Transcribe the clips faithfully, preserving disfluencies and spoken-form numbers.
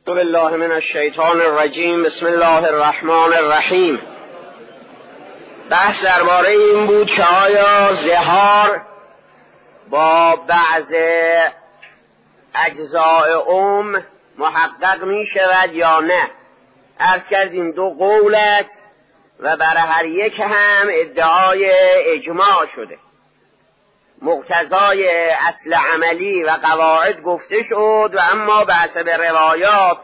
بالله من الشیطان الرجیم. بسم الله الرحمن الرحیم. بحث درباره این بود که آیا ظهار با بعض اجزاء ام محقق می شود یا نه. عرض کردیم دو قول است و برای هر یک هم ادعای اجماع شده. مقتضای اصل عملی و قواعد گفته شد و اما بحث به روایات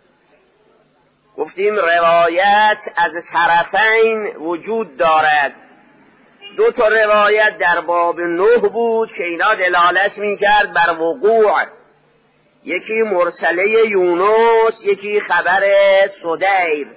گفتیم روایت از طرفین وجود دارد. دو تا روایت در باب نه بود که اینا دلالت می کرد بر وقوع، یکی مرسله یونس، یکی خبر سدیر.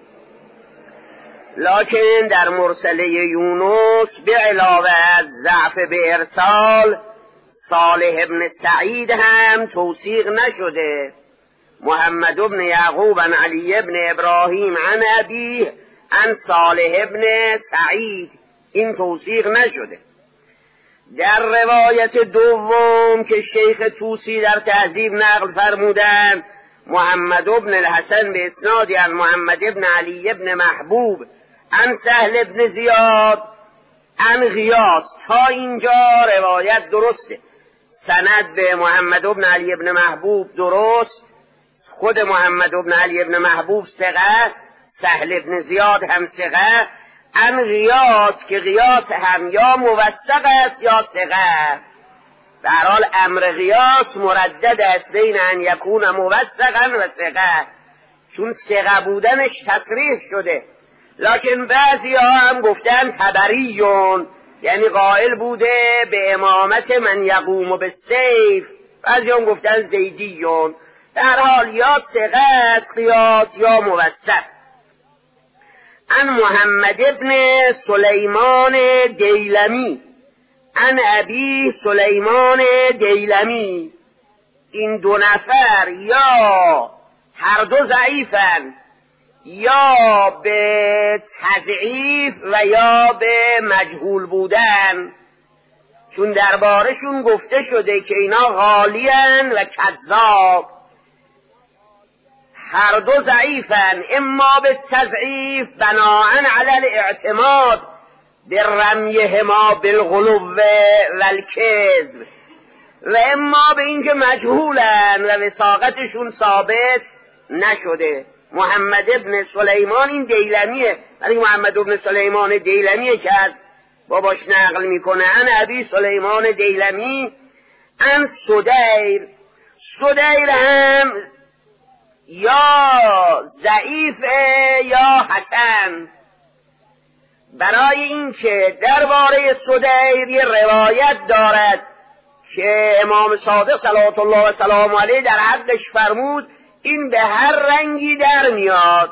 لکن در مرسله یونس به علاوه از ضعف به ارسال صالح ابن سعید هم توثیق نشده. محمد ابن یعقوب عن علی ابن ابراهیم عن ابیه عن صالح ابن سعید، این توثیق نشده. در روایت دوم که شیخ توسی در تهذیب نقل فرمودند، محمد ابن الحسن به اسنادی عن محمد ابن علی ابن محبوب عن سهل ابن زیاد عن غیاث، تا اینجا روایت درسته. سند به محمد ابن علی ابن محبوب درست، خود محمد ابن علی ابن محبوب ثقه، سهل ابن زیاد هم ثقه، عن غیاث که غیاث هم یا موثق است یا ثقه. در حال امر غیاث مردد است بین ان یکون موثقا و ثقه، چون ثقه بودنش تصریح شده. لکن بعضی ها هم گفتن تبریون، یعنی قائل بوده به امامت من یقوم بالسیف. بعضی هم گفتن زیدیون. در حال یا ثقه است قیاس یا موثق. عن محمد ابن سلیمان دیلمی عن ابی سلیمان دیلمی، این دو نفر یا هر دو ضعیفن، یا به تضعیف و یا به مجهول بودن، چون دربارشون گفته شده که اینا غالین و کذاب. هر دو ضعیفن، اما به تضعیف بناءن علی الاعتماد به رمیهما بالغلو و الکذب، و اما به اینکه مجهولن و وثاقتشون ثابت نشده. محمد ابن سلیمان این دیلمیه، ولی محمد ابن سلیمان دیلمیه که از باباش نقل میکنه. ان ابی سلیمان دیلمی ان سدیر، سدیر هم یا ضعیفه یا حسن. برای اینکه درباره سدیر یه روایت دارد که امام صادق صلوات الله و سلام علیه در حقش فرمود این به هر رنگی در میاد،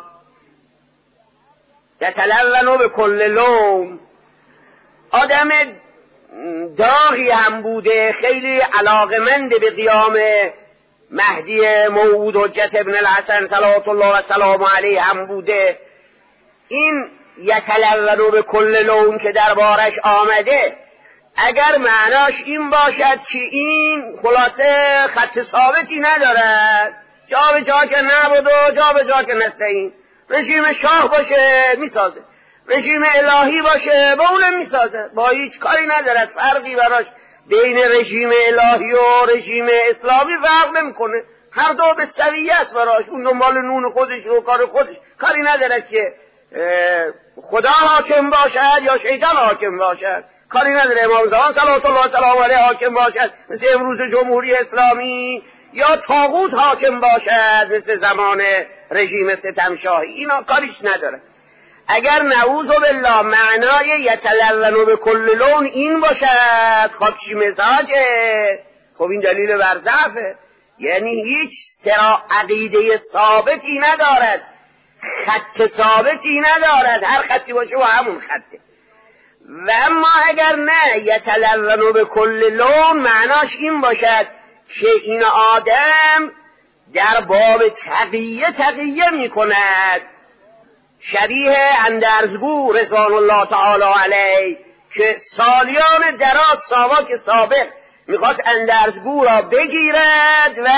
یتلونو به کل لون. آدم داغی هم بوده، خیلی علاقمند به قیام مهدی موعود حجت ابن الحسن صلوات الله و سلام علیه هم بوده. این یتلونو به کل لون که دربارش آمده، اگر معناش این باشد که این خلاصه خط ثابتی ندارد، جا به جا که نبود و جا به جا که نستعین، رژیم شاه باشه میسازه، رژیم الهی باشه با اونم میسازه، با هیچ کاری ندارد، فرقی براش بین رژیم الهی و رژیم اسلامی فرق نمیکنه، هر دو به سویه است براش. اون دنبال نون خودش و کار خودش، کاری ندارد که خدا حاکم باشد یا شیطان حاکم باشد، کاری نداره. امام زمان صلوات الله سلام علیه حاکم باشد مثل امروز جمهوری اسلامی، یا طاغوت حاکم باشد مثل زمان رژیم ستمشاهی، اینا کاریش نداره. اگر نعوذ بالله معنای یتلونو به کل لون این باشد خاکشی مزاجه، خب این دلیل بر ضعفه، یعنی هیچ سرا عقیده ثابتی ندارد، خط ثابتی ندارد، هر خطی باشه و همون خطه. و اما اگر نه یتلونو به کل لون معناش این باشد که این آدم در باب تقیه تقیه می کند، شبیه اندرزگو رضوان الله تعالی علیه که سالیان دراز ساواک سابق میخواست اندرزگو را بگیرد و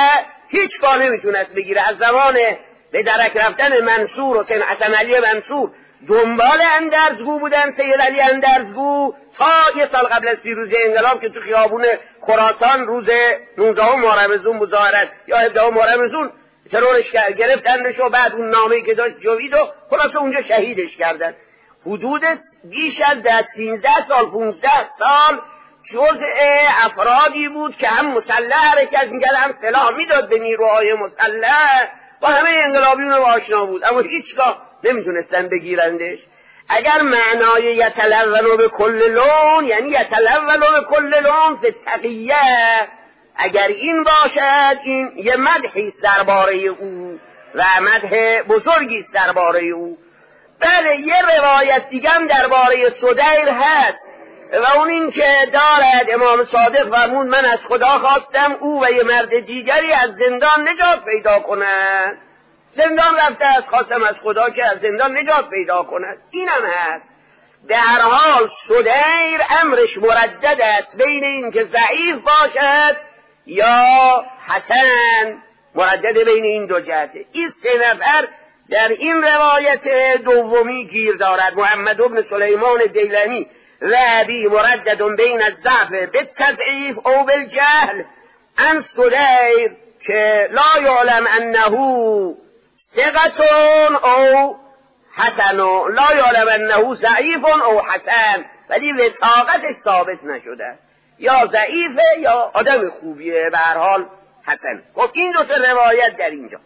هیچ گاه نمیتونست بگیره. از زمان به درک رفتن منصور حسین حسن علی منصور دنبال اندرزگو بودن، سید علی اندرزگو، تا یه سال قبل از پیروزی انقلاب که تو خیابون خراسان روز نوزدهم محرم مظاهرت یا هفدهم محرم ترورش گرفتندش و بعد اون نامه‌ای که داشت جوید و خلاصه اونجا شهیدش کردن. حدود بیش از ده سینزده سال پونزده سال جزء افرادی بود که هم مسلح حرکت میکرد، هم سلاح میداد به نیروهای مسلح و همه انقلابیون رو آشنا بود، اما هیچگاه نمیتونستن بگیرندش. اگر معنای یتلون به کل لون یعنی یتلون به کل لون فی التقیه، اگر این باشد این یه مدحی است درباره او و مدح بزرگی است درباره او. بله یه روایت دیگه هم درباره سدیر هست و اون این که دارد امام صادق فرمود من از خدا خواستم او و یه مرد دیگری از زندان نجات پیدا کنند. زندان رفته است، خواستم از خدا که از زندان نجات پیدا کند. اینم هست. به هر حال سدیر امرش مردد است بین این که ضعیف باشد یا حسن، مردد بین این دو جهته. این سه نفر در این روایت دومی گیر دارد. محمد بن سلیمان دیلمی و ابی مردد بین الضعف بالتضعیف او بالجهل عن سدیر که لا یعلم انه ثقة او حسن، لا یعلم انه ضعیف او حسن، ولی وثاقتش ثابت نشده، یا ضعیفه یا آدم خوبیه، به هر حال حسن. خب این دو تا روایت در اینجا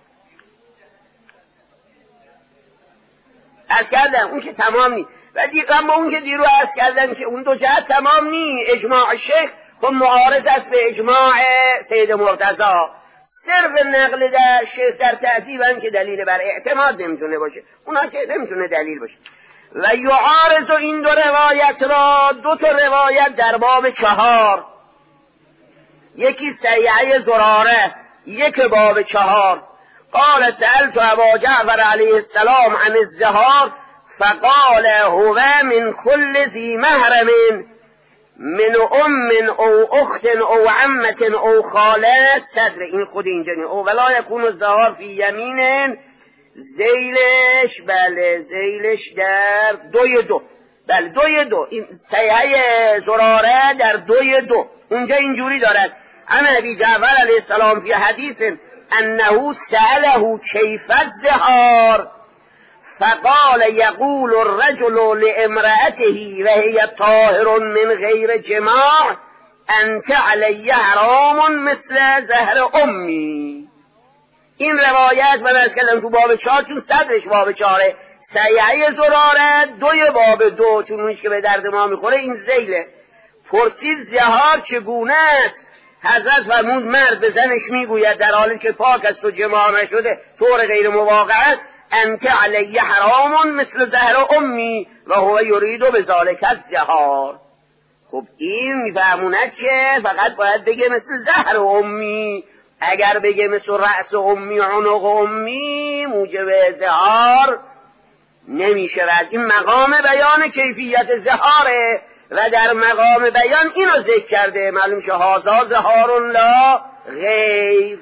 عرض کردم اون که تمام نی و دیگه ما اون که دیرو عرض کردن که اون دو جهت تمام نی. اجماع شیخ خب معارض است به اجماع سید مرتضی. صرف نقل در شیخ در تهذیبن که دلیل بر اعتماد نمیتونه باشه، اونا که نمیتونه دلیل باشه. و یعارض این دو روایت را دو تا روایت در باب چهار، یکی سیعه زراره، یک باب چهار. قال سألت ابا جعفر علیه السلام عن الزهار فقال هو من كل ذی محرم من ام او اخت او عمت او خاله صدر. این خود اینجا نی او ولا یکون الزهار فی یمین، زیلش بله زیلش در دوی دو، بله دوی دو. این سیعه زراره در دوی دو اونجا اینجوری دارد. انا ابی جعفر علیه السلام فی حدیث انه سأله کیف الزهار فقال یقول الرجل لامرأته وهي طاهر من غیر جماع انت علی حرام مثل زهر امی. این روایت من از کلم تو باب چهار چون صدرش باب چهاره، سیعه زراره دوی باب دو چون اونش که به درد ما میخوره این زیله. پرسید زهار چگونه است؟ حضرت فرمود مرد به زنش میگوید در حالی که پاک است و جماع نشده طور غیر موقعت انت علی حرام مثل زهر امی و هو یرید بذالک الزهار. خب این میفهموند که فقط باید بگه مثل زهر امی، اگر بگه مثل رأس امی عنق امی موجب زهار نمیشه. و از این مقام بیان کیفیت زهاره و در مقام بیان اینو ذکر کرده معلوم شه هازا زهار لا غیر.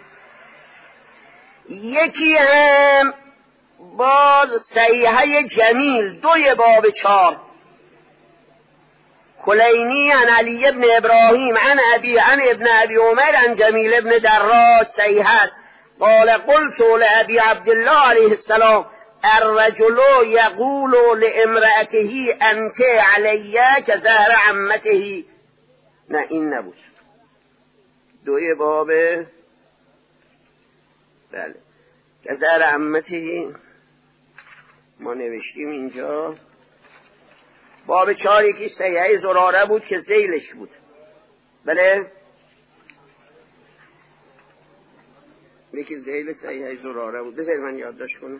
یکی هم باز صحیحه جمیل دوی باب چار، کلینی عن علی ابن ابراهیم عن ابی عن ابن ابی عمر عن جمیل ابن دراج صحیح است. قال قلت لابی عبدالله علیه السلام الرجل یقول لامرأته انت علیه که زهر عمته. نه این نبود، دوی باب بله که زهر عمته ما نوشتیم اینجا باب چهار، یکی سیعه زراره بود که زیلش بود. بله یکی زیل سیعه زراره بود، بذارید من یادداشت کنم.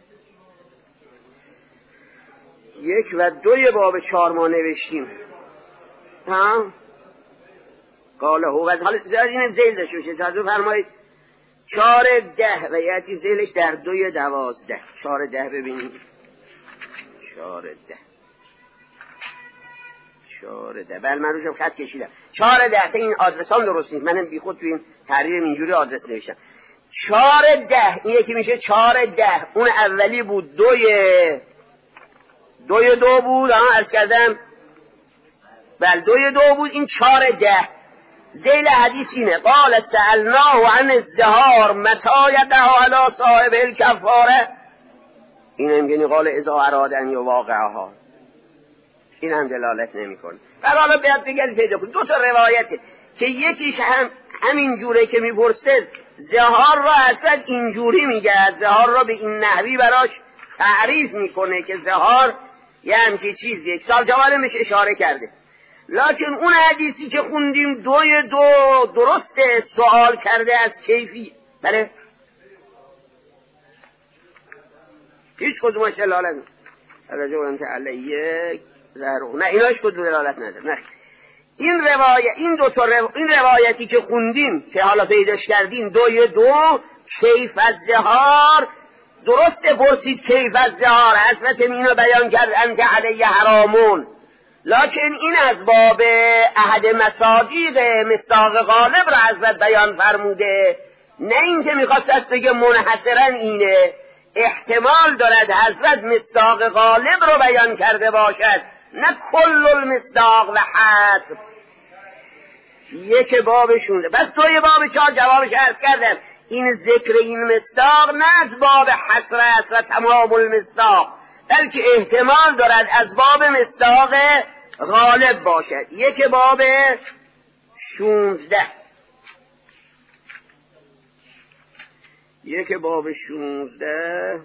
یک و دوی باب چهار ما نوشتیم. ها قاله هو از حال این زیل داشته باشه تازه فرمایید چهار ده و یعنی زیلش در دوی دوازده. چهار ده ببینید، چهار ده چهار ده بله من روشم خط کشیدم. چهار ده این آدرس هم درست نیست، منم بی خود تو این تحریر اینجوری آدرس نوشتم. چهار ده، این یکی میشه چهار ده، اون اولی بود دوی دوی دو بود، ها عرض کردم بل دوی دو بود، این چهار ده. ذیل حدیث اینه قال سألناه عن الزهار متى یدعو علی صاحب الکفاره، این هم یعنی قال اذا اراد ان یواقعها، این هم دلالت نمی کنه. در حالا باید بگردی پیدا کن دو تا روایته که یکیش هم همین جوره که میپرسه زهار را اصلا اینجوری میگه، زهار را به این نحوی براش تعریف میکنه که زهار یه همچی چیز، یک سال جوالمش اشاره کرده. لکن اون حدیثی که خوندیم دوی دو درسته، سوال کرده از کیفی، بله هیچ کدومش دلالت رجل انت علیه زهر، نه ایناش کدوم دلالت نداره. نه این روایت، این دو تا رو... این روایتی که خوندیم که حالا پیداش کردیم دوی دو کیف از زهار، درسته پرسید کیف از زهار، حضرت اینو بیان کرد انت علیه حرامون، لکن این از باب احد مصادیق مصداق غالب را حضرت بیان فرموده، نه این که میخواست از بگه منحصرا اینه، احتمال دارد حضرت مصداق غالب رو بیان کرده باشد، نه کل المصداق و حسب. یک بابشونه، بس توی باب چهار جوابش عرض کردم، این ذکر این مصداق نه از باب حسر است و تمام المصداق، بلکه احتمال دارد از باب مصداق غالب باشد. یک باب شونزده، یک باب شونزده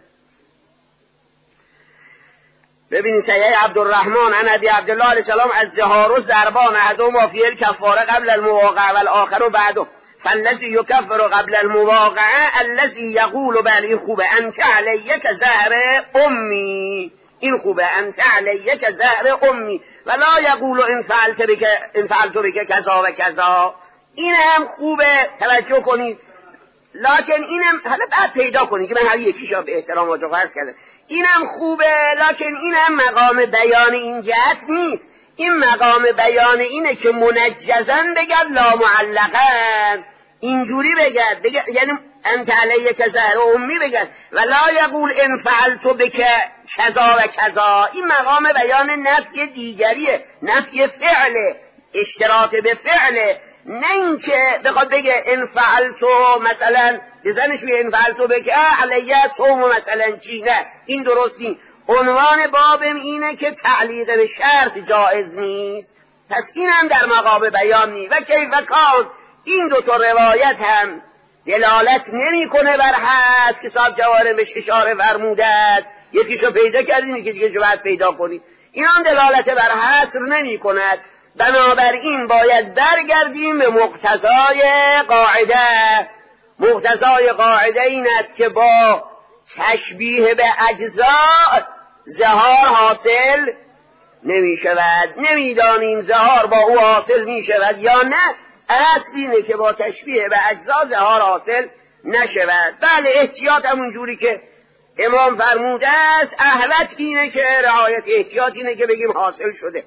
ببینید صحیح عبدالرحمن عن ابی عبدالله علیه السلام از زهار و ضربان احدهما فی الکفاره قبل المواقعه والآخر بعده، فالذی یکفر قبل المواقعه الذی یقول بل این خوبه انت علیک زهر امی، این خوبه انت علیک زهر امی ولا یقول ان فعلت بک ان فعلت بک کذا و کذا، این هم خوبه توجه کنید. لکن اینم حالا بعد پیدا کنید که من هر یکیشو به احترام واجب عرض کردم، اینم خوبه لکن اینم مقام بیان این جهت نیست، این مقام بیان اینه که منجزن بگد لا معلقن، اینجوری بگد, بگد یعنی انت علیک زهر امی بگد ولا یقول ان فعلت بک کذا و کذا، این مقام بیان نفی دیگریه، نفی فعله، اشتراط به فعله، نه اینکه بخواد بگه ان فعلتو مثلا بزنش به ان فعلتو بگه علیه تو مثلا چی، نه این درست نیست. عنوان بابم اینه که تعلیق به شرط جائز نیست، پس این هم در مقام بیان نیست. و کیف کان، این دو تا روایت هم دلالت نمی کنه بر حس که صاحب جوارم بهش اشاره فرموده است، یکیشو پیدا کردین یکی دیگه جو باید پیدا کنید، این هم دلالت بر حصر نمی کند. بنابراین باید برگردیم به مقتضای قاعده. مقتضای قاعده این است که با تشبیه به اجزاء زهار حاصل نمی شود، نمی دانیم زهار با او حاصل می شود یا نه، اصل اینه که با تشبیه به اجزاء زهار حاصل نشود. بله احتیاط همون جوری که امام فرموده است، احوط اینه که رعایت احتیاط اینه که بگیم حاصل شده.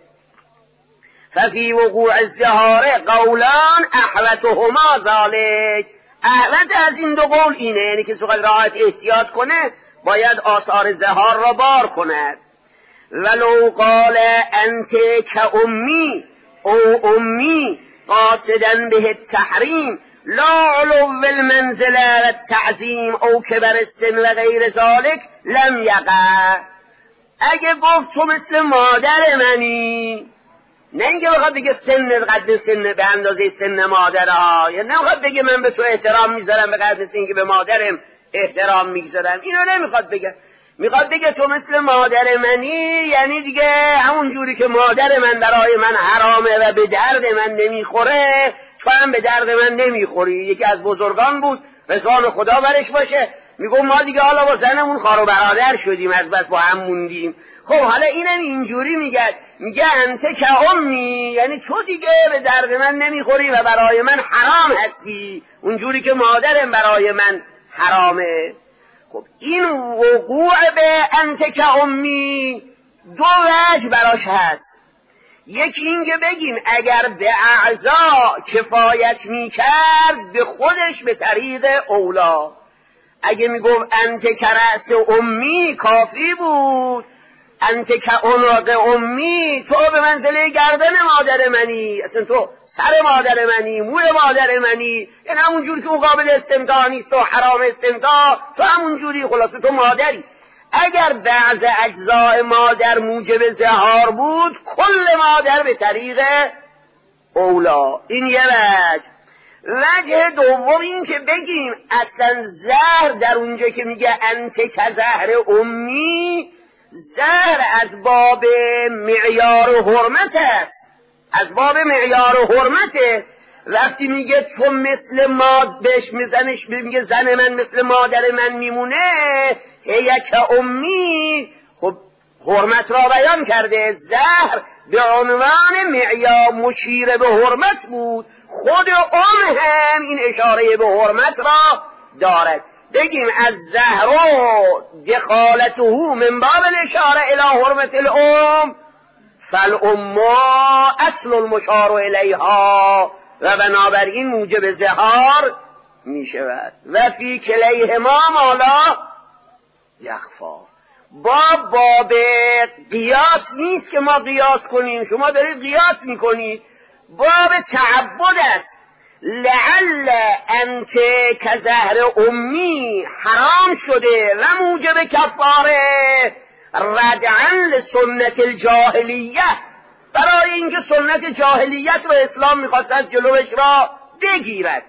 ففی وقوع الزهار قولان احوطهما ذالک، احوط از این دو قول اینه، یعنی که سوال رعایت احتیاط کنه باید آثار زهار را بار کند. ولو قال انت کامی او امی قاصدا به التحریم لا علو المنزله و التعظیم او کبر السن و غیر ذالک لم یقع. اگه گفت تو مثل مادر منی، نه اینکه بخواد بگه سن قد سن به اندازه سن مادرها، یا نه بخواد بگه من به تو احترام میذارم به قدر سن که به مادرم احترام میذارم، اینو نمیخواد بگه. میخواد بگه تو مثل مادر منی، یعنی دیگه همون جوری که مادر من برای من حرامه و به درد من نمیخوره، تو هم به درد من نمیخوری. یکی از بزرگان بود، رضوان خدا برش باشه، میگم ما دیگه حالا با زنمون خار و برادر شدیم، از بس با هم موندیم. خب حالا اینم اینجوری میگه، میگه انت که امی، یعنی تو دیگه به درد من نمیخوری و برای من حرام هستی، اونجوری که مادرم برای من حرامه. خب این وقوع به انت که امی دو وجه براش هست. یکی این که بگیم اگر به اعضا کفایت میکرد به خودش به طریق اولا. اگه میگفت انت کرأس امی کافی بود، انت کعناق امی، تو به منزله گردن مادر منی، اصلا تو سر مادر منی، موی مادر منی، یعنی همون جوری که او قابل استمتاع نیست و حرام استمتاع، تو همون جوری، خلاصه تو مادری. اگر بعض اجزاء مادر موجب زهار بود، کل مادر به طریق اولا. این یه وجه. وجه دوم این که بگیم اصلا زهر در اونجا که میگه انت که زهر امی، زهر از باب معیار و حرمت است، از باب معیار و حرمته. وقتی میگه تو مثل ما بهش میزنش، میگه زن من مثل مادر من میمونه، یک امی، خب حرمت را بیان کرده. زهر به عنوان معیار مشیر به حرمت بود، خود ام هم این اشاره به حرمت را دارد. بگیم از زهر و دخالته من باب الاشاره الى حرمت الام، فالام اصل المشار الیها، و بنابراین موجب زهار می شود. و فی کلیهما مالا یخفا. با باب قیاس نیست که ما قیاس کنیم، شما دارید قیاس میکنید. باب تعبد است. لعل انت که زهر امی حرام شده و موجب کفاره ردعا لسنت الجاهلیه، برای اینکه سنت جاهلیت رو اسلام میخواست از جلوش را بگیرد.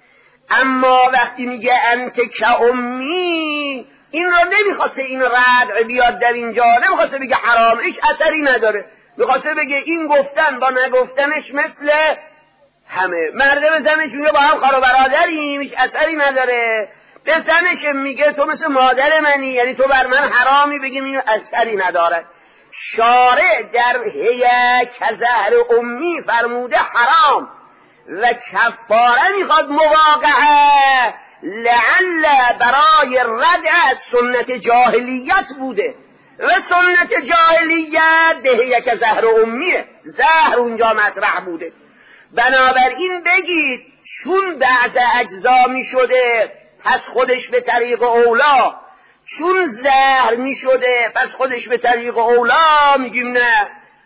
اما وقتی میگه انت که امی، این را نمیخواسته این ردع بیاد در اینجا، نمیخواسته بگه حرام، هیچ اثری نداره، میخواسته بگه این گفتن با نگفتنش مثل همه. مرده به زنش میگه با هم خواهر و برادریم، هیچ اثری نداره. به زنش میگه تو مثل مادر منی، یعنی تو بر من حرامی، بگیم این اثری نداره. شارع در هی که زهر امی فرموده حرام و کفاره میخواد مواقعه، لعل برای ردع سنت جاهلیت بوده و سنت جاهلیت دهیه که زهر امیه، زهر اونجا مطرح بوده. بنابراین بگید چون بعض اجزا می شده پس خودش به طریق اولا، چون زهر می شده پس خودش به طریق اولا، میگیم نه،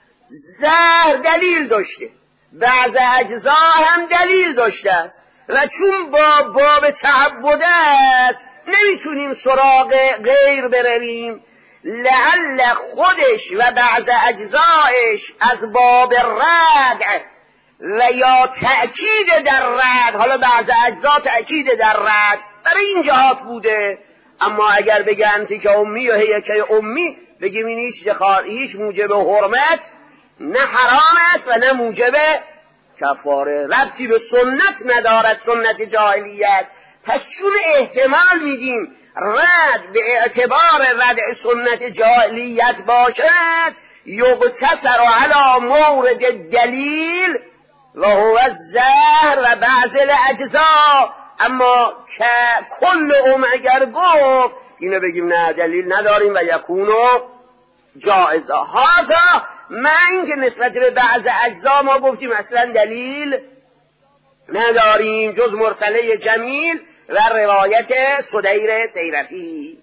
زهر دلیل داشته، بعض اجزا هم دلیل داشته است و چون با باب تعبد است نمیتونیم سراغ غیر برویم. لعل خودش و بعض اجزایش از باب ردع و یا تأکید در رد، حالا بعض اجزا تأکید در رد برای این جهات بوده. اما اگر بگن که امی و هیکه امی، بگیم این هیچ دخال، هیچ موجب حرمت نه حرام است و نه موجب کفاره، ربطی به سنت ندارد، سنت جاهلیت. پس چون احتمال میدیم رد به اعتبار رد سنت جاهلیت باشد، یقتصر علی مورد دلیل و هو الزهر و بعض الاجزا. اما که کل ام اگر گفت اینو بگیم نه دلیل نداریم و یکونو جائزا. هذا من اینکه نسبت به بعض اجزا ما گفتیم اصلا دلیل نداریم جز مرسله جمیل و روایت صدیر سیرفی.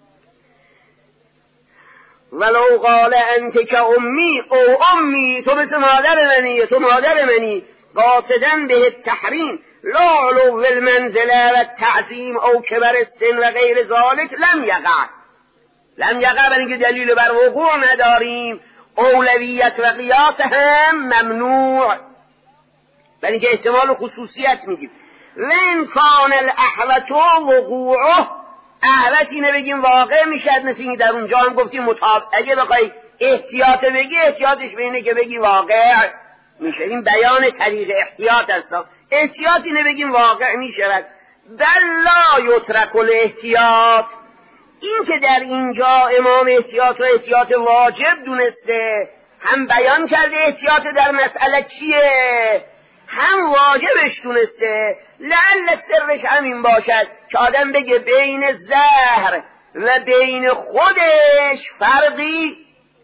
ولو قال انت که امی او امی، تو مثل مادر منی، تو مادر منی، قاصدن به التحریم لا علو المنزله و تعظیم او کبر السن و غیر ذالک لم یقع. لم یقع برای اینکه دلیل بر وقوع نداریم. اولویت و قیاس هم ممنوع، برای اینکه احتمال خصوصیت میگیم. وین کان الاحوط وقوعه، احوط اینه بگیم واقع میشد، مثل این در اونجا هم گفتیم مطابق. اگه بخوای احتیاط بگی، احتیاطش به اینه که بگی واقع میشه. این بیان طریق احتیاط است. احتیاط اینه بگیم واقع میشود. بل لا یترک الاحتیاط، این که در اینجا امام احتیاط و احتیاط واجب دونسته، هم بیان کرده احتیاط در مسئله چیه، هم واجبش دونسته. لعل سرش همین باشد که آدم بگه بین زهر و بین خودش فرقی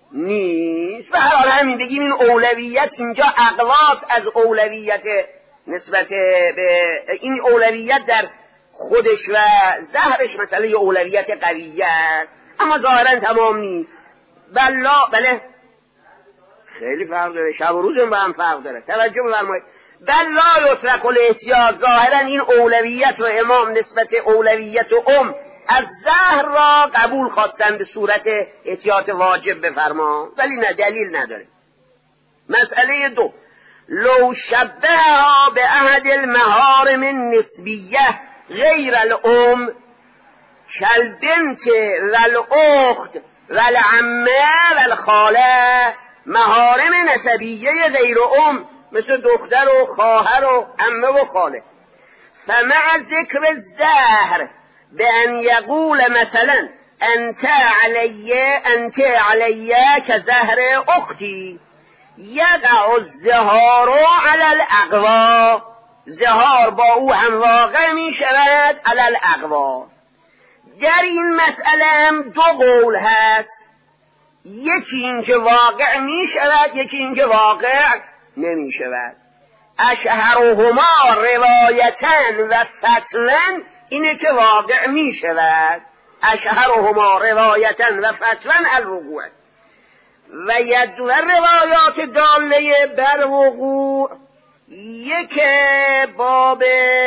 نیست. و هر حال همین بگیم این اولویت اینجا اقواس از اولویت نسبت به این اولویت در خودش و ظهرش مثلا یه اولویت قویه است، اما ظاهرا تمام نیست. بلا بله خیلی فرق داره، شب و روز با هم فرق داره. توجه بفرمایید. بلا یترک الاحتیاط، ظاهرا این اولویت و امام نسبت اولویت و ام از ظهر را قبول خواستن به صورت احتیاط واجب بفرما، ولی نه دلیل نداره. مسئله دو، لو شبهها به احد المحارم النسبیه غیر الام کالبنت والأخت والعمه والخاله، محارم نسبیه غیر ام مثل دختر و خواهر و عمه و خاله، فمع ذکر الزهر به ان یقول مثلا انت علیه انت علیه که زهر اختی یقع الزهار علی الاقوا، زهار با او هم واقع می شود علی الاقوا. در این مسئله هم دو قول هست، یکی این که واقع می شود، یکی این که واقع نمی شود. اشهرهما روایتن و فتوان اینه که واقع می شود، اشهرهما روایتن و فتوان الوقوع، و یدو روایات داله بر وقوع یک باب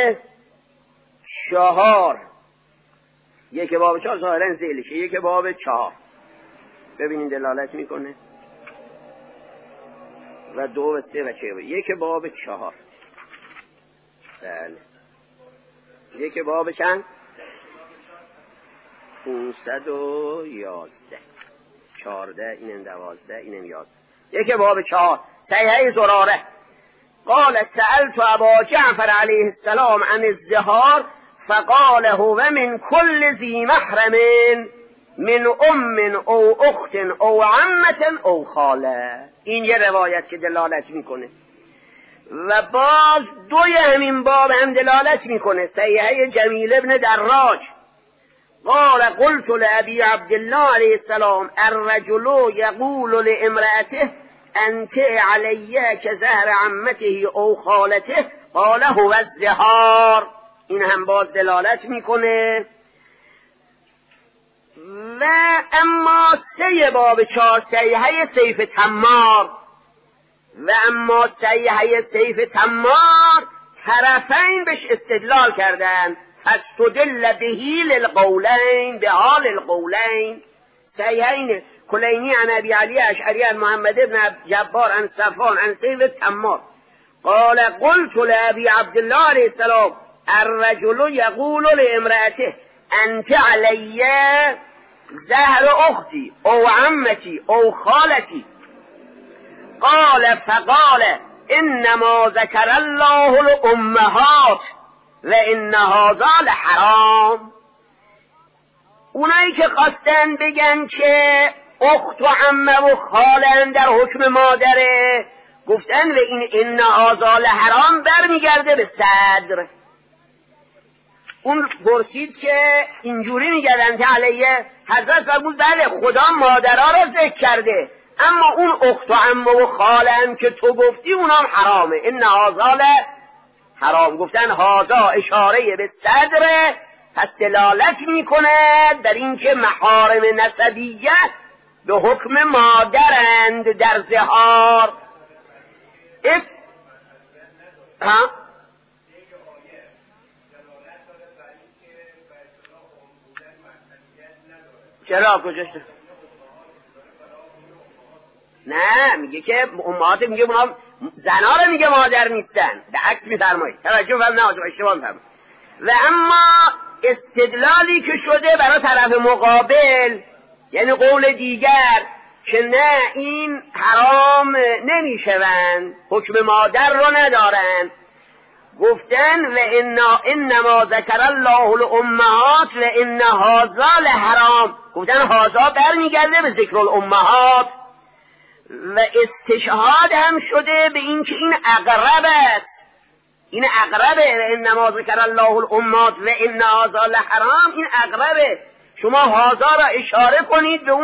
چهار، یک باب چهار ظاهرا زیلشه، یک باب چهار ببینین دلالت میکنه و دو و سه و چه، یک باب چهار. بله یک باب چند؟ پونصد و یازده، چارده، اینم دوازده، اینم یازده. یک باب چهار صحیحه زراره. قال سألت ابا جعفر علیه السلام عن الزهار فقال هو من كل ذی محرم من ام او اخت او عمت او خاله. این یه روایت که دلالت میکنه و باز دوی همین باب هم دلالت میکنه، صحیحه جمیل ابن دراج. قال قلت لأبي عبد الله علیه السلام الرجل يقول لامرأته انت علیه که زهر عمته او خالته قال هو الزهار. این هم باز دلالت میکنه. و اما سه باب چهار صحیحه سیف تمار، و اما صحیحه سیف تمار طرفین بهش استدلال کردن، فاستدل بهی للقولین به حال القولین. صحیحین کلینی عن ابی علی اشعری عن محمد ابن جبار عن صفان عن سیف تمار قال قلت لأبي عبد الله علیه السلام الرجل يقول لامرأته انت علی زهر اختی او عمتی او خالتی قال فقال انما ذكر الله الامهات و ان هذا لحرام. اونایی که خواستن بگن که اخت و عمه و خالن در حکم مادره، گفتن و این ان هذا لحرام برمیگرده به صدر. اون پرسید که اینجوری میگردن که علیه حضرت فرمود بله خدا مادرها را ذکر کرده، اما اون اخت و عمه و خالن که تو گفتی اونام حرامه، این هذا حرام. گفتن هذا اشاره به صدره، پس دلالت میکنه در این که محارم نسبیه به حکم مادرند در زهار. اس ها چرا کجاست؟ نه میگه که امهات میگه اونا زنا رو میگه مادر نیستن، به عکس میفرمایید. توجه فرمایید، نه اشتباه میفرمایید. و اما استدلالی که شده برای طرف مقابل، یعنی قول دیگر که نه این حرام نمیشوند، حکم مادر رو ندارن، گفتن و انا انما ذکر الله الامهات و ان هذا لحرام. گفتن هذا برمیگرده به ذکر الامهات و استشهاد هم شده به این که این اقرب است، این اقربه. و انما ذکر الله الامهات و ان هذا لحرام، این اقربه. شما هذا را اشاره کنید به اون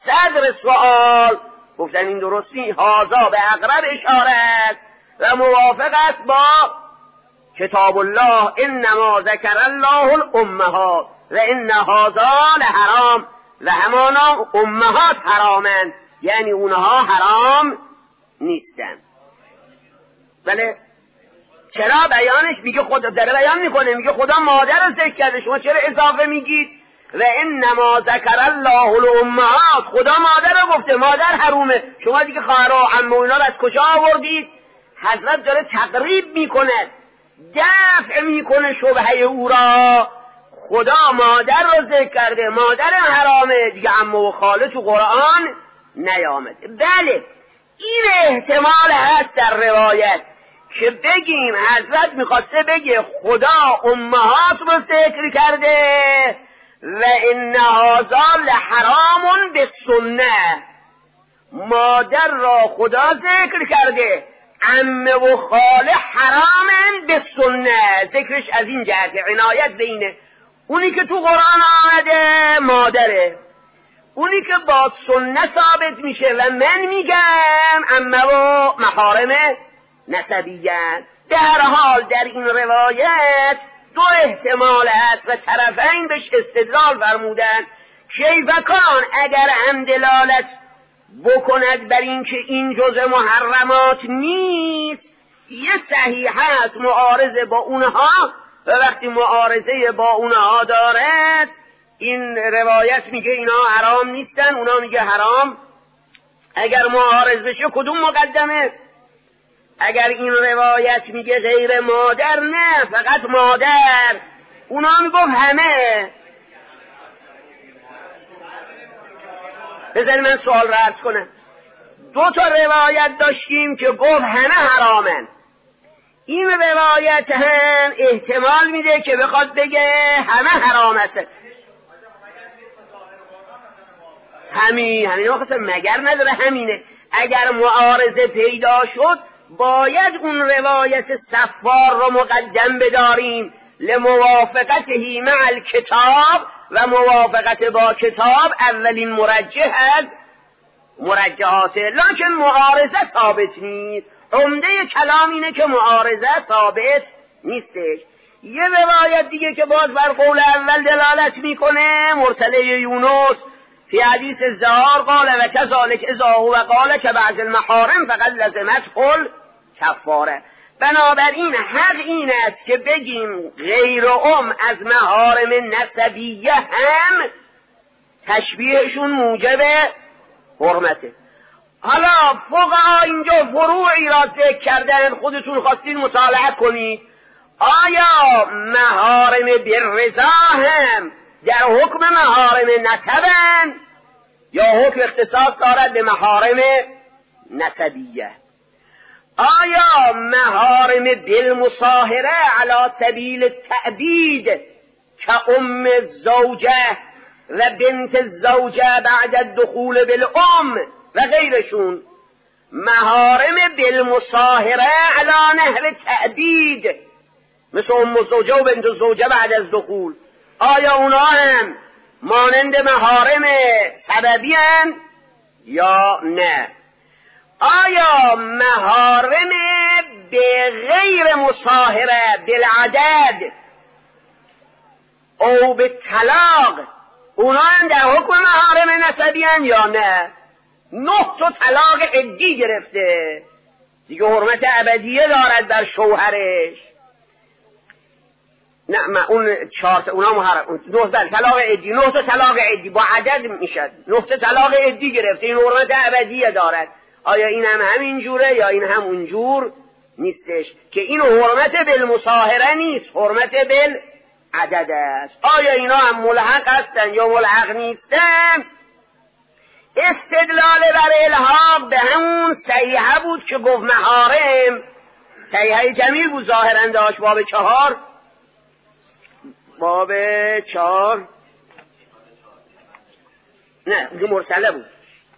صدر سوال گفتن این درستی، هازا به اقرب اشاره است و موافق است با کتاب الله انما ذکر الله الامهات و ان هازا لحرام و همانا امهات حرامند، یعنی اونها حرام نیستن. بله چرا بیانش میگه خدا داره بیان میکنه، میگه خدا مادر رو ذکر کرده، شما چرا اضافه میگید و انما ذکر الله الامهات، خدا مادر رو گفته، مادر حرومه، شما دیگه خواهر و عمه و اینا رو از کجا آوردید؟ حضرت داره تقریب میکنه، دفع میکنه شبهه او را. خدا مادر رو ذکر کرده، مادر حرامه دیگه، عمه و خاله تو قرآن نیامده. بله این احتمال هست در روایت که بگیم حضرت میخواسته بگه خدا امهات رو ذکر کرده و ان هذا لحرام بالسنه، مادر را خدا ذکر کرده، عمه و خاله حرامن بالسنه. ذکرش از این جهت عنایت بینه اونی که تو قرآن آمده مادره، اونی که با سنت ثابت میشه و من میگم عمه و محارم نسبیان. در هر حال در این روایت دو احتمال هست و طرفین بهش استدلال فرمودن. کیفکان اگر هم دلالت بکند بر این که این جزء محرمات نیست، یه صحیح هست معارضه با اونها، و وقتی معارضه با اونها دارد این روایت میگه اینا حرام نیستن، اونا میگه حرام. اگر معارض بشه کدوم مقدمه؟ اگر این روایت میگه غیر مادر، نه فقط مادر، اونا میگم همه. بذاری من سوال رو عرض کنم. دو تا روایت داشتیم که گفت همه حرامن، این روایت هم احتمال میده که بخواد بگه همه حرام است. همین همین وقت مگر نداره همینه. اگر معارضه پیدا شد باید اون روایت صفار رو مقدم بداریم لموافقته مع الکتاب، و موافقت با کتاب اولین مرجح از مرجحاته، لکن معارضه ثابت نیست. عمده کلام اینه که معارضه ثابت نیستش. یه روایت دیگه که باز بر قول اول دلالت میکنه، مرسله یونس فی حدیث زهار قال و کذالک اذا هو قال که بعض المحارم فقط لزمت قل کفاره. بنابراین حق این است که بگیم غیر ام از محارم نسبیه هم تشبیهشون موجب حرمته. حالا فقها اینجا فروعی را ذکر کردن، خودتون خواستین مطالعه کنید. آیا محارم بالرضا هم در حکم محارم نسبن یا حکم اختصاص دارد به محارم نسبیه؟ آیا محارم بالمصاهره علی سبیل التعبید که ام الزوجه و بنت الزوجه بعد الدخول بالام و غیرشون، محارم بالمصاهره علی نحو تعبید مثل ام الزوجه و بنت الزوجه بعد از دخول، آیا اونا هم مانند محارم سببی هن یا نه؟ آیا محارم به غیر مصاهره بالعدد او به طلاق اونا هم در حکم محارم نسبی هن یا نه؟ نه تا طلاق عدی گرفته دیگه، حرمت ابدیه دارد بر شوهرش. نه ما اون چهار تا اونا محرم، نه تا طلاق عدی، نه تا طلاق عدی با عدد میشد، نه تا طلاق عدی گرفته، این حرمت ابدیه دارد. آیا این هم همین جوره یا این هم اون جور نیستش که این حرمت بالمصاهره نیست، حرمت بالعدد است؟ آیا اینا هم ملحق هستن یا ملحق نیستن؟ استدلال بر الحاق به همون صحیحه بود که گفت محارم، صحیحه جمیل بود ظاهرا، داشت باب چهار، باب چهار نه این مرسله بود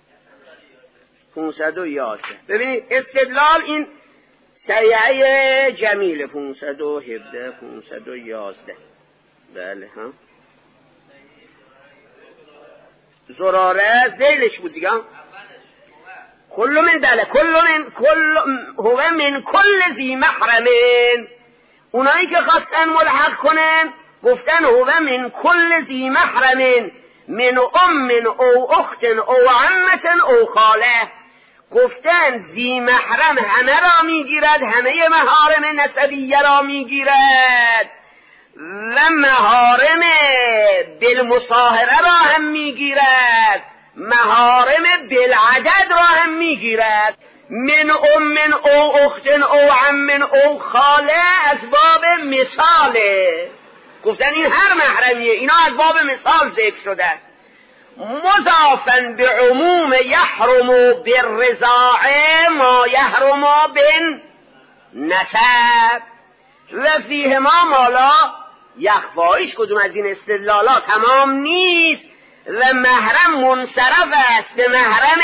پونصد و یازده. ببینید استدلال این صحیحه جمیل پونصد و هفده پونصد و یازده. بله ها زراره ذیلش بود دیگه. کل من بله کل من کل هو من کل ذی محرمین. اونایی که خواستن ملحق کنن گفتن هو من کل ذی محرمین، من ام او اخت او عمت او خاله. گفتن ذی محرم همه را میگیرد، همه محارم نسبیه را میگیرد و محارم بالمصاهره را هم میگیرد، محارم بالعدد را هم میگیرد. من ام او اخت او عم او خاله از باب مثاله. گفتن این هر محرمیه، اینا از باب مثال ذکر شده است. مضافا به عموم یحرم بالرضاع ما یحرم بن نسب و فیه ما مالا یخفایش. کدوم از این استدلالات تمام نیست و محرم منصرف است به محرم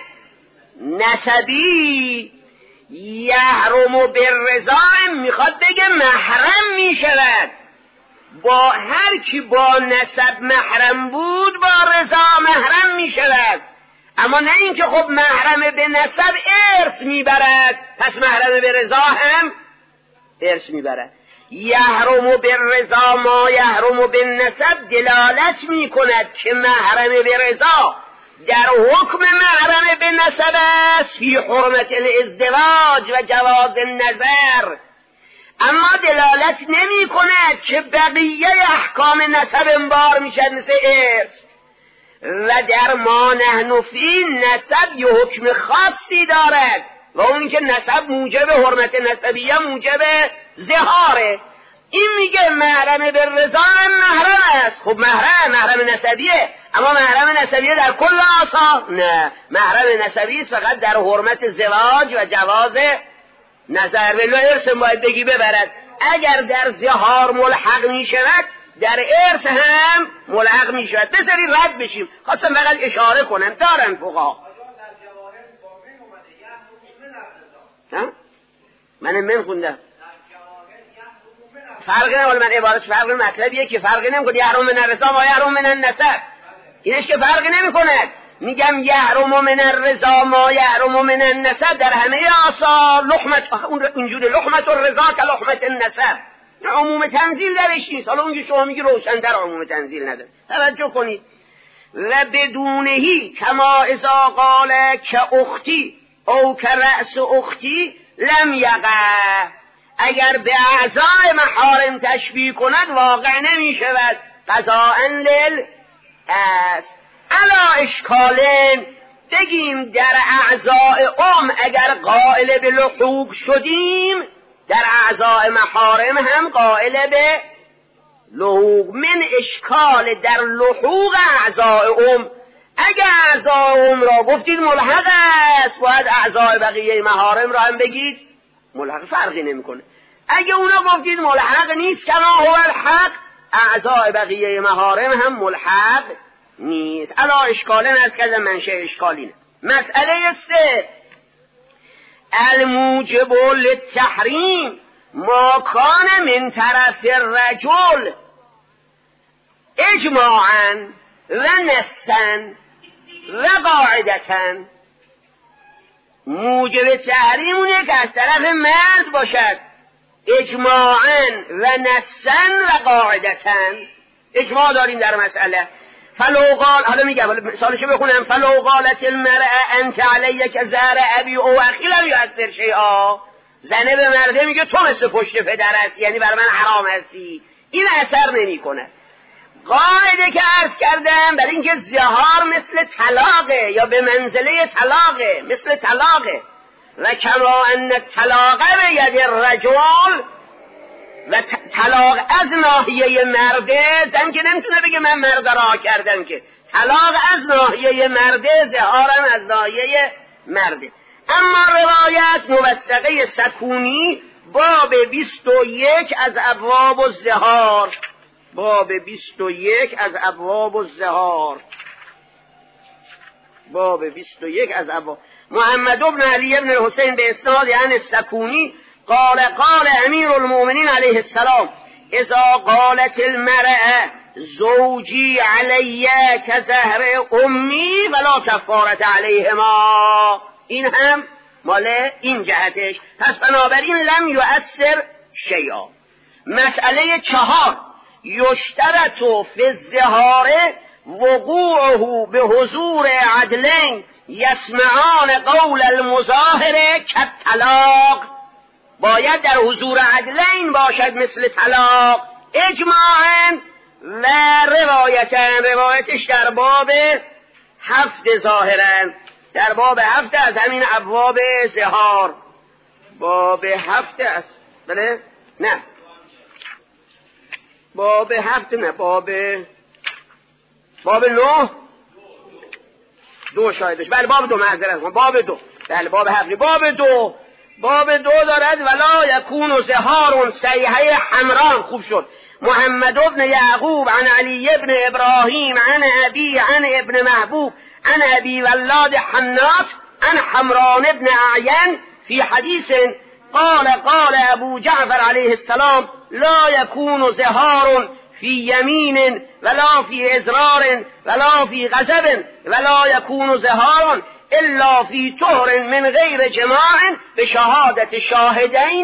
نسبی. یحرم بالرضاع میخواد بگه محرم میشود با هر کی با نسب محرم بود، با رضا محرم می شود. اما نه اینکه خب محرم به نسب ارث میبرد، پس محرم به رضا هم ارث میبرد. یحرم بالرضا ما یحرم بالنسب دلالت می کند که محرم به رضا در حکم محرم به نسب است، فی حرمت الازدواج و جواز النظر. اما دلالت نمی کند که بقیه احکام نسب انبار میشد مثل ارث. و در ما نحن فی نسب یه حکم خاصی دارد و اون که نسب موجب حرمت نسبیه موجب زهاره. این میگه محرم به رضا هم محرم است. خب محرم محرم نسبیه، اما محرم نسبیه در کل آثار نه، محرم نسبیه فقط در حرمت زواج و جواز نظر. ولو ارث باید بگی ببرد. اگر در زهار ملحق می شود در ارث هم ملحق می شود. بذاری رد بشیم. خواستم فقط اشاره کنم دارن فقها. من من خوندم فرقی نمیکنه. من عبارت فرق مطلبیه که فرقی نمیکنه. یحرم من الرضا و یحرم من النسب، اینش که فرقی نمیکنه. میگم یحرم من الرضا ما یحرم من النسب در همه آثار لحمت اینجوری لحمت الرضا که لحمت النسب. عموم تنزیل درش نیست. حالا اونجا شما میگی روشن‌تر عموم تنزیل نداره. توجه کنید. و بدونهی کما اذا قال که اختی او که رأس اختی لم یقع. اگر به اعضای محارم تشبیه کند واقع نمی شود. قضاء لل است. علا اشکالن بگیم در اعضای ام اگر قائل به لحوق شدیم، در اعضای محارم هم قائل به لحوق. من اشکال در لحوق اعضای ام. اگر اعضای ام را گفتید ملحق است، باید اعضای بقیه محارم را هم بگید ملحق، فرقی نمیکنه. اگه اونا گفتید ملحق نیست کما هو الحق، اعضای بقیه محارم هم ملحق نیست. الا اشکالن از که منشه اشکالینه. مسئله سه الموجب للتحریم ما کان من طرف الرجل اجماعا و نصا و قاعدتا. موجب تحریم اونه که از طرف مرد باشد اجماعا و نصا و قاعدتا. اجماع داریم در مسئله. فلو قال، حالا میگم مثالشو بخونم، فلو قالت المرأة انت علیک زهر ابی او اخی لم یؤثر شیئا. زنه به مرده میگه تو مثل پشت پدر هستی، یعنی بر من حرام هستی، این اثر نمی کنه. قاعده که عرض کردم برای اینکه زهار مثل طلاقه یا به منزله طلاقه، مثل طلاقه. و کما ان الطلاق به ید الرجل، و طلاق از ناحیه مرده، زن که نمیتونه بگه من مرد را کردم، که طلاق از ناحیه مرده، زهارم از ناحیه مرده. اما روایت موثقه سکونی باب بیست و یک از ابواب الزهار، باب بیست و یک از ابواب الزهار، باب بیست و یک از ابواب. محمد بن علی بن الحسین به اسناد یعنی سکونی قال قال امیر المؤمنین علیه السلام اذا قالت المرأة زوجی علیه که زهر امی ولا کفارت علیهما. این هم مال این جهتش. پس بنابراین لم یؤثر شیئا. مسئله چهار، یشترط فی الظهار وقوعه به حضور عدلین یسمعان قول المظاهر کالطلاق. باید در حضور عدلین باشد مثل طلاق اجماعاً و روایتاً. روایتش در باب هفت ظاهراً، در باب هفت از همین ابواب ظهار. باب هفت است، بله؟ نه باب هفت، نه باب باب نه دو شایدش، بله باب دو، معذرت باب دو، بله باب هفت. باب دو باب دو دارد ولا یکون ظهار صیحه حمران. خوب شد. محمد ابن یعقوب عن علی ابن ابراهیم عن ابی عن ابن محبوب عن ابی ولاد حنات عن حمران ابن اعین فی حدیث قال قال ابو جعفر علیه السلام لا یکون ظهار فی یمین ولا فی ازرار ولا فی غضب ولا یکون ظهار الا فی طهر من غیر جماع به شهادت شاهدین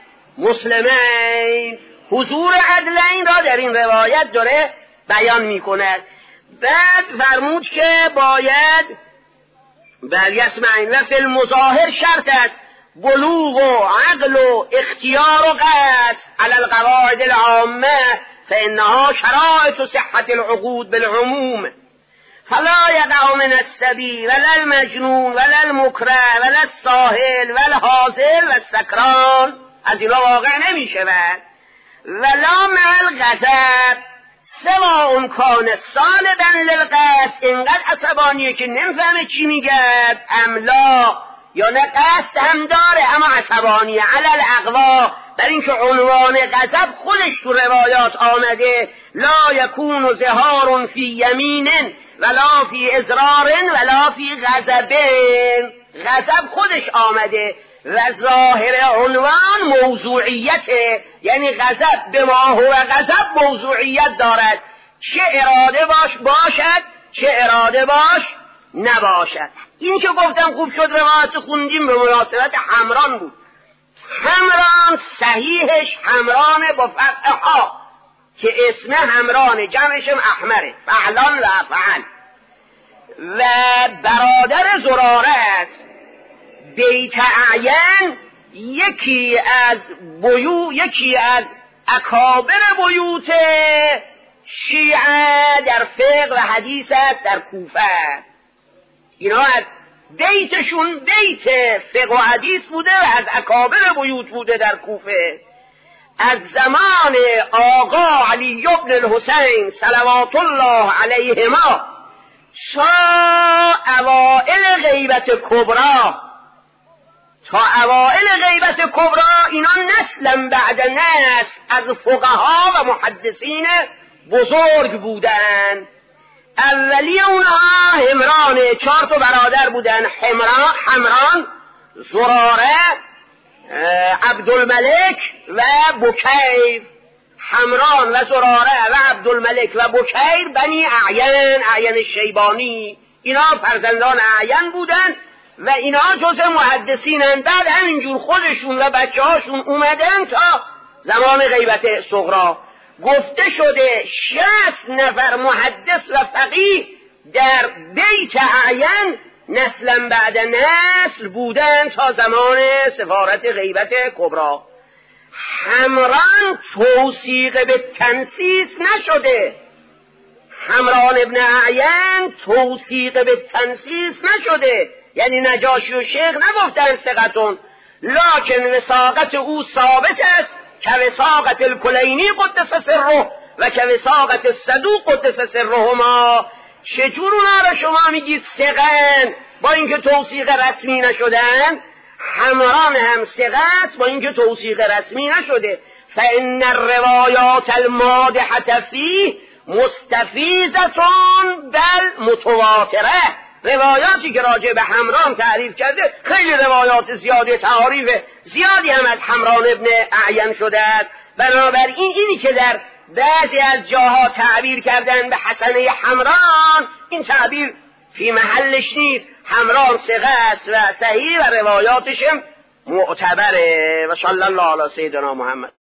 مسلمین. حضور عدلین را در این روایت داره بیان می کند. بعد فرمود که باید بل یسمعین و فی المظاهر شرط است بلوغ و عقل و اختیار و قصد علی القواعد العامه فانها شرائط صحت العقود بالعموم فلا یقع من الصبی ولا المجنون ولا المکره ولا الساهل ولا الحاضر و السکران. از اینا واقع نمی شود. ولا مع الغضب سواء کان صالبا للقصد، اینقدر عصبانیه که نمیفهمه چی میگه، املا یا نه قصد هم داره اما عصبانیه. علی الاقوا، در اینکه عنوان غضب خودش تو روایات آمده لا یکون ظهار فی یمین ولا فی ازرار ولا فی غضب. غضب خودش آمده و ظاهر عنوان موضوعیته، یعنی غضب به ما هو غضب موضوعیت دارد، چه اراده باش باشد چه اراده باش نباشد. این که گفتم خوب شد روایت خوندیم به مناسبت حمران بود. حمران صحیحش حمران با فتح ها که اسم حمران جمعشم احمره، فعلان و افعل، و برادر زراره است. بیت اعین یکی از بیو یکی از اکابر بیوت شیعه در فقه و حدیث است در کوفه. اینا از بیتشون بیت فقه و حدیث بوده و از اکابر بیوت بوده در کوفه. از زمان آقا علی ابن الحسین صلوات الله علیهما تا اوائل غیبت کبرا تا اوائل غیبت کبرا اینا نسلا بعد نسل از فقها و محدثین بزرگ بودن. اولی اونها حمران، چهار تا برادر بودن، حمران حمران زراره عبدالملک و بکیر. حمران و زراره و عبدالملک و بکیر بنی اعین، اعین شیبانی، اینا فرزندان اعین بودن و اینا جز محدثینن. بعد همینجور خودشون و بچه هاشون اومدن تا زمان غیبت صغرا. گفته شده شصت نفر محدث و فقیه در بیت اعین نسلا بعد نسل بودن تا زمان سفارت غیبت کبرا. حمران توثیق به تنسیس نشده، حمران ابن اعین توثیق به تنسیس نشده، یعنی نجاشی و شیخ نگفتن ثقتون، لکن وثاقت او ثابت است که وثاقت الکلینی قدس سره و که وثاقت الصدوق قدس سرهما. چجور اونا را شما میگید ثقن با اینکه توثیق رسمی نشدن؟ حمران هم ثقت با اینکه توثیق رسمی نشده. فان الروایات المادحة فیه مستفیضة بل متواتره. روایاتی که راجع به حمران تعریف کرده خیلی روایات زیادی، تعاریف زیادی هم از حمران ابن اعین شده است. بنابراین اینی که در بعضی از جاها تعبیر کردن به حسنه حمران، این تعبیر فی محلش نیست. حمران ثقه است و صحیح و روایاتشم معتبره. و صلی الله علی سیدنا محمد.